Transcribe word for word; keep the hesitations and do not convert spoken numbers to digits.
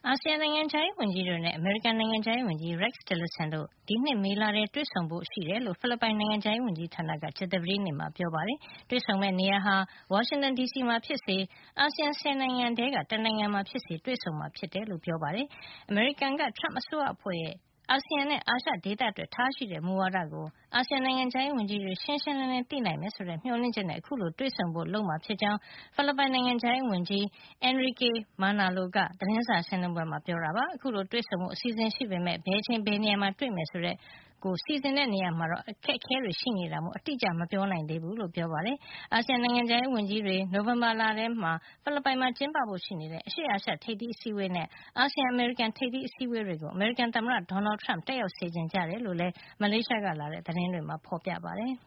အာဆီယံနိုင်ငံခြားရေးဝန်ကြီးတွေနဲ့အမေရိကန်နိုင်ငံခြားရေးဝန်ကြီး Rex Tillerson တို့ဒီနှစ်မေလထဲတွေ့ဆုံဖို့ရှိတယ်လို့ဖိလစ်ပိုင်နိုင်ငံခြားရေးဝန်ကြီးဌာနကကြာသပတေးနေ့မှာပြောပါတယ်။တွေ့ဆုံမယ့်နေရာဟာဝါရှင်တန်ဒီစီမှာဖြစ်စေအာဆီယံဆယ်နိုင်ငံထဲကတနိုင်ငံမှာဖြစ်စေတွေ့ဆုံမှာဖြစ်တယ်လို့ပြောပါတယ်။အမေရိကန်ကထရမ့်အစိုးရအဖွဲ့ရဲ့အာဆီယံနဲ့အာရှဒေသအတွက်ထားရှိတဲ့မူဝါဒကိုအာဆီယံနိုင်ငံခြားရေးဝန်ကြီးတွေရှင်းရှင်းလင်းလင်းသိနိုင်မယ်ဆိုတဲ့မျှော်လင့်ချက်နဲ့အခုလိုတွေ့ဆုံဖို့လုပ်မှာဖြစ်ကြောင်းဖိလစ်ပိုင်နိုင်ငံခြားရေးဝန်ကြီး Enrique Manalo ကသတင်းစာရှင်းလင်းပွဲမှာပြောတာပါ။အခုလိုတွေ့ဆုံဖို့အစီအစဉ်ရှိပေမယ့်ဘယ်အချိန်ဘယ်နေရာမှာတွေ့မယ်ဆိုတဲ့ကိုစီစဉ်တဲ့နေရာမှာတော့အခက်အခဲတွေရှိနေတာမို့အတိအကျမပြောနိုင်သေးဘူးလို့ပြောပါတယ်။အာဆီယံနိုင်ငံခြားရေးဝန်ကြီးတွေနိုဝင်ဘာလထဲမှာဖိလစ်ပိုင်မှာကျင်းပဖို့ရှိနေတဲ့အရှေ့အာရှထိပ်သီးအစည်းအဝေးနဲ့အာဆီယံအမေရိကန်ထိပ်သီးအစည်းအဝေးတွေကိုအမေရိကန်သမ္မတဒေါ်နယ်ထရမ့်တက်ရောက်စေချင်ကြတယ်လို့လည်းမလေးရှားကလာတဲ့သတင်းတွေမှာဖေါ်ပြပါတယ်။